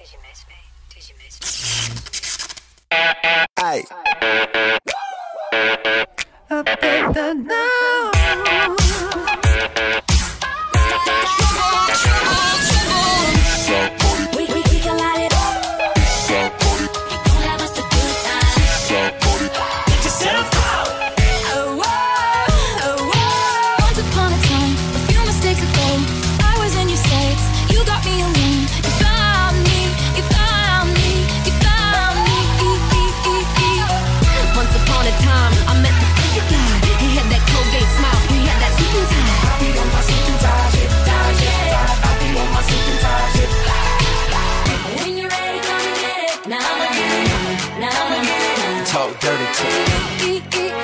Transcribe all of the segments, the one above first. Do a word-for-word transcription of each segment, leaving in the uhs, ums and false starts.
Did you miss me? Did you miss me? Aye. Up in the now. We, we, we can light it up. Gonna have us a good time. Get yourself out. Oh, whoa, oh, whoa. Once upon a time, a few mistakes ago, I was in your sights. You got me alone. You found me. You found me. You found me. Once upon a time, I met the perfect guy. He had that Colgate smile. He had that suit and tie. I be on my suit and tie, shit, tie, shit, tie. I be on my suit and tie, shit. When you're ready, come and get it. Now I'm in, now I'm in. Talk dirty to me.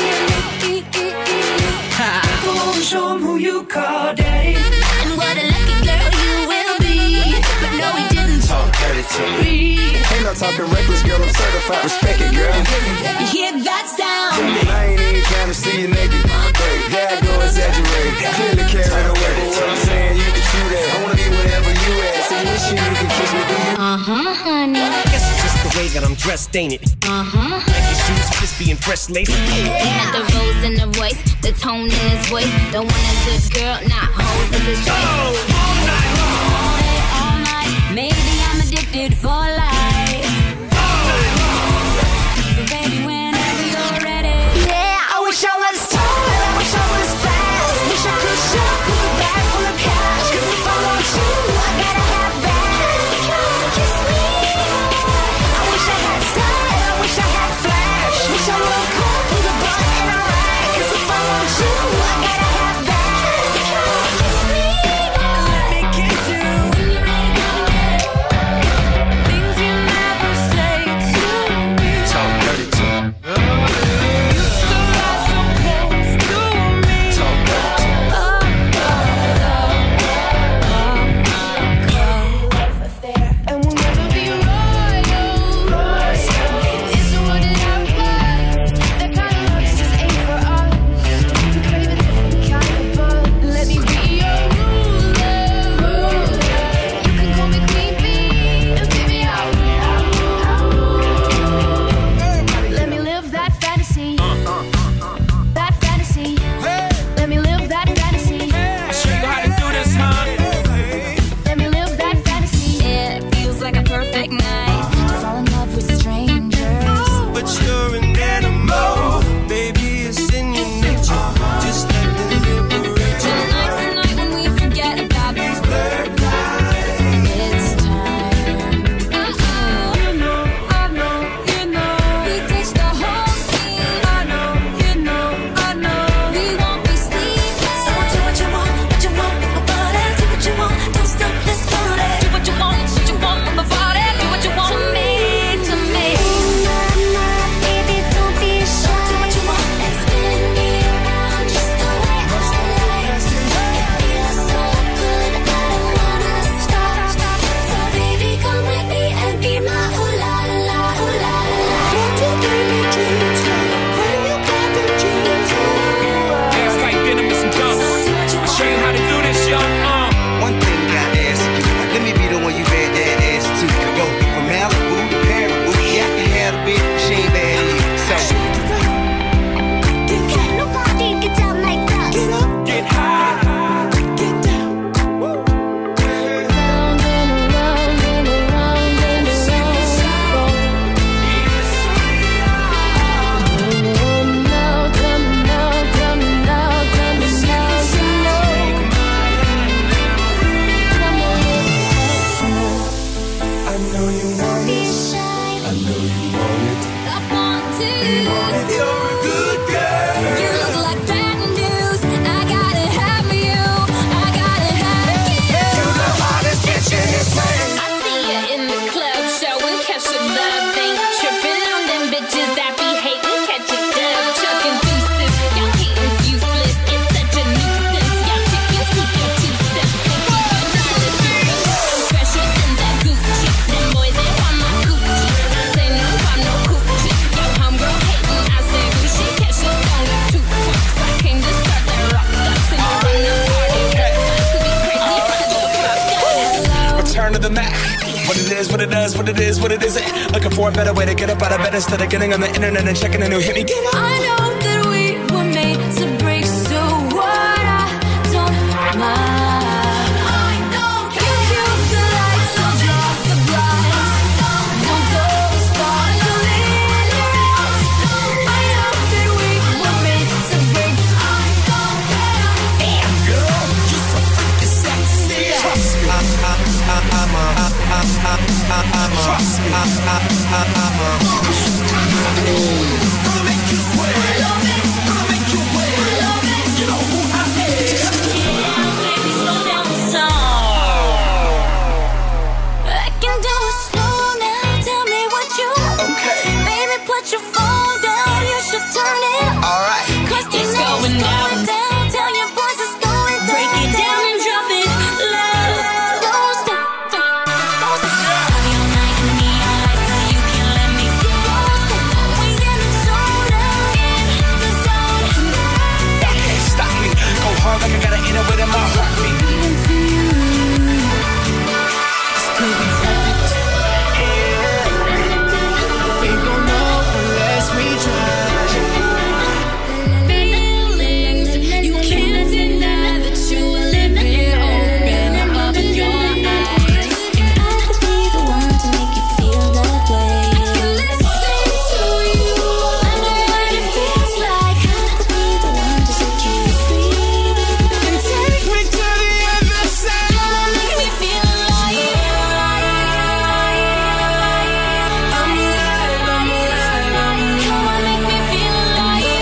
Go on, show 'em who you call daddy. And what a lucky girl you will be. But no, he didn't Talk dirty to me. Ain't no talking reckless, girl. I'm certified. Respect it, girl. You hear that sound? I ain't even trying to see you naked. Wait, there I go, exaggerate. Clearly carried away. But what I'm saying, you can shoot at. I wanna be wherever you at. So wish you you can kiss me, do you? Uh-huh, honey. Guess it's just the way that I'm dressed, ain't it? Uh-huh. Nike shoes, crispy and fresh lace. He had the rose in the voice, the tone in his voice. Don't want a good girl, not hoes is his choice. Oh, all night long. All day, all night. Maybe I'm addicted for life. All night long. So baby, whenever you're ready. Yeah, I wish I was tall, I wish I was fast. Wish I could shop with a bag full of cash. 'Cause if I want you, I gotta have that. Kiss me. I wish I had style, I wish I had flash. Wish I would come with a blunt and a rag. 'Cause if I want you, I gotta have that. Kiss me. Let me kiss you. When you're ready, come and get it. Things you never say to me. Talk dirty to me. You still are so close to me. Talk dirty to me. Oh, oh, oh, oh. And we'll never be royal. It's what it out like. That kind of love's just ain't for us. We crave a different kind of buzz. Let me be your ruler. You can call me Queen Bee, and baby I'll rule. Let me live that fantasy. That fantasy. Let me live that fantasy. I'll show you how to do this, huh? Let me live that fantasy. It feels like a perfect night to fall in love with strangers. But you're an animal, baby, it's in your nature. Just let me liberate you. Tonight's the night when we forget about these blurred lines. It's time. Uh-oh. You know, I know, you know. We ditched the whole scene. I know, you know, I know. We won't be sleeping. So do what you want, what you want, move my body. Do what you want, don't stop, let's party. Do what you want, what you want, move my body. Do what you want to me, to me. Baby, don't be shy. Do what you want and spin me around just the way I like. It feels so good, I don't wanna stop. So baby, come with me and be my ooh la la, ooh la la. What you give me dreams when you got the dreams? Dance like venomous and dumb. I'll show you how to do this, young. Uh. One thing I ask you, let me be the one you bet that ass to. Go from Malibu to Paribu, yeah, I can have a bitch, she ain't bad either. So Can't nobody get down like us. Get up, Get high. get down. Round and around and around and around. Tell me now, tell me now, tell me now, tell me now, you know. I know you want Be it, shy. I know you want it. I want to. You're a good girl. You look like bad news. I gotta have you. I gotta have you. You're the hottest bitch in this place. I see you in the club showing catch your love. Ain't tripping on them bitches that be hating. Catch a dub, chucking deuces. Y'all hating's useless. It's such a nuisance. Y'all chickens keep your two cents. Keep your dollars moving. I'm fresher than that Gucci. Them boys they want my Gucci. I say no, I'm no coochie. Yo, homegirl hating. I say Gucci. Catch your thong with two crooks. I came to start that rock dust. And you run the party. Cut us to be crazy. To the fuck out. Return to the Mac. What it is, what it does, what it is, what it isn't. Looking for a better way to get up out of bed instead of getting on the internet and checking a new hit me. Get up. I know that we were made to break, so what? I don't mind. I don't care. Give you the lights, I'll drop the blinds. Don't go as far as the limits. I know that we were made to break. I don't care. Damn, girl, you're so freaking sexy. Trust me. I'm a, I'm a, Trust me. I'm a. Gonna make you sweat. Gonna make you wet. You know who I am. Baby, slow down the song. I can do it slow now. Tell me what you want. Okay. Baby, put your phone down. You should turn it off. All right. Cause you It's know going it's down. going down. Tell your boys it's going down. Break it down and drop it low. Don't stop. Don't stop. I'll be all night in neon lights so you can let me go. We getting so down in the zone. Y'all can't stop me. Go hard like I gotta eat it within my heartbeat. Even for you, this could be perfect. We gon' know unless we try. Feelings, you can't deny that you were living. Open up your eyes. I could be the one to make you feel that way. Listen to you, I know what it feels like. I could be the one to set you free. And take We to the other side. make me feel alive. I'm alive, I'm alive, I'm alive. Come on, make me feel alive.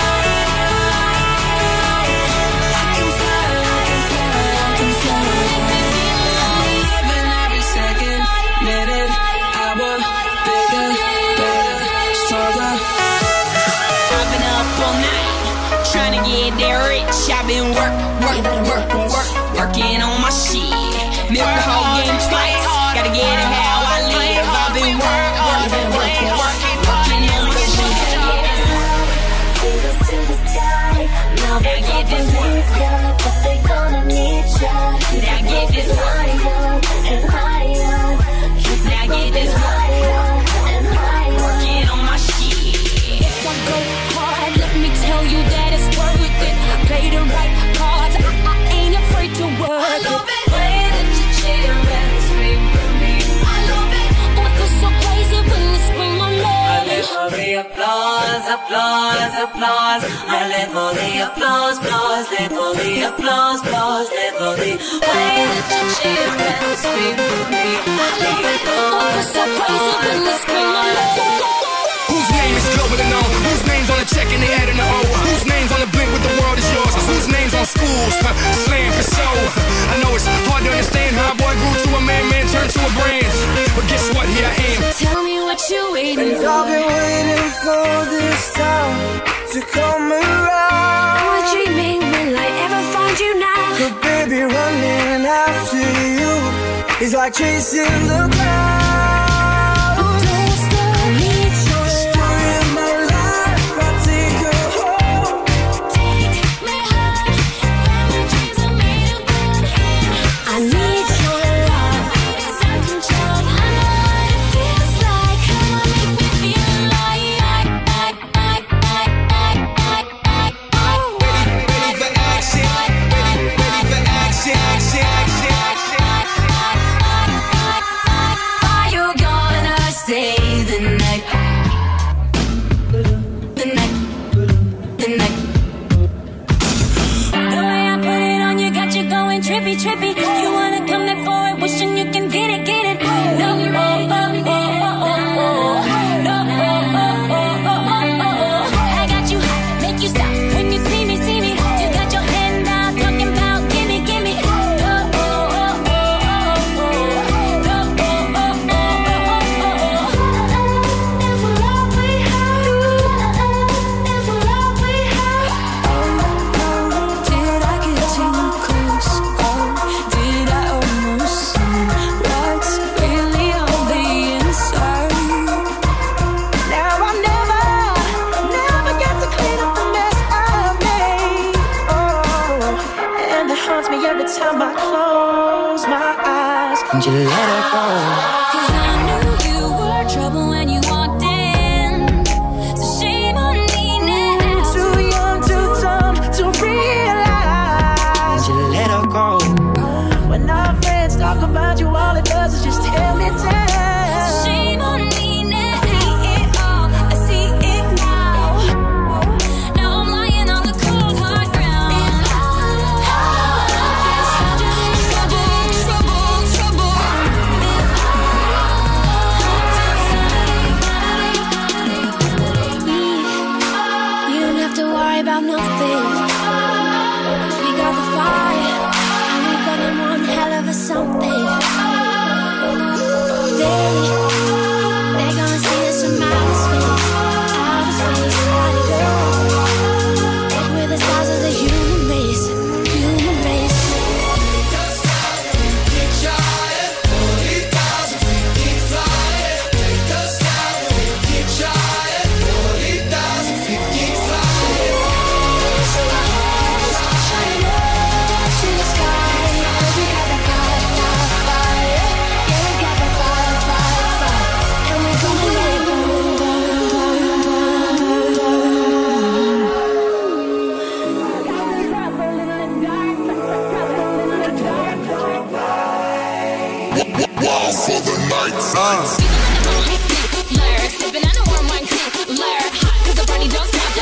I can fly, I can fly, I can fly. Make me feel alive. Living every second, minute, hour, bigger, better, stronger. I've been up all night trying to get that rich. I've been work, work, work, work, working on my shit. Milk the whole game twice. Gotta get it how I live. I've been work, work, work, work, working on my shit. Fingers to the sky. Now they get this believe ya, but they gonna need ya. Now get this Higher and higher. Now get this Higher and higher. working on my shit. If I go hard, let me tell you that it's worth it. Play the right cards, I, I ain't afraid to work it. Way that you chill and scream for me. I love it. Oh, it goes so crazy when you scream my name. live for the applause, applause, applause. I live for the applause, applause, live for the applause, applause, live for the way that you cheer and scream for me. I live it Oh, it goes so crazy when you scream my name. Whose name is globally known? Whose name's on the check and they adding the O? Whose name's on the blink with the world is yours? Whose name's on schools? Huh, slam for show. I know it's hard to understand how a boy grew to a man, man turned to a brand. But guess what? Here I am. Tell me what you waiting for. I've been waiting for this time to come around. I'm dreaming, will I ever find you now? But baby, running after you is like chasing the clouds. Don't stop, need your Story of my life, I take her home. take me high, where my dreams are made of gold. I need your love, it's out of control. I know what it feels like. Come on, make me feel alive. Ready for action, ready, ready for action, action, action, action. Are you gonna stay the night? The night, the night. The way I put it on you got you going trippy, trippy. You wanna come there for it, wishing you can get it, get it. No, oh, oh, oh, oh, oh, oh. No, oh, oh, oh, oh, oh, oh. I got you hot, make you stop when you see me, see me. You got your hand out, talking about gimme, gimme. No, oh, oh, oh, oh, oh. No, oh, oh, oh, oh, oh, oh. It's love we have. It's love we have. Did I get too close? Oh, did I almost see what's really on the inside? Now I never, never get to clean up the mess I made. Oh, and it haunts me every time I close my eyes. And you let it go. all it does is just tear me down. Shame on me now. I see it all, I see it now. Now I'm lying on the cold hard ground. Trouble, trouble, trouble. You don't have to worry about nothing. 'Cause we got the fire, and we burning one hell of a something. They, they're gonna see us from outer space, outer space, body girl. Like we're the stars of the human race, human race. Shining up to the sky, 'cause we got that fire, fire, fire. Yeah, we got that fire, fire, fire. And we're gonna let it burn, burn, burn, burn, Uh. Liar, sipping on a warm wine crew. Liar, hot 'cause the party don't stop.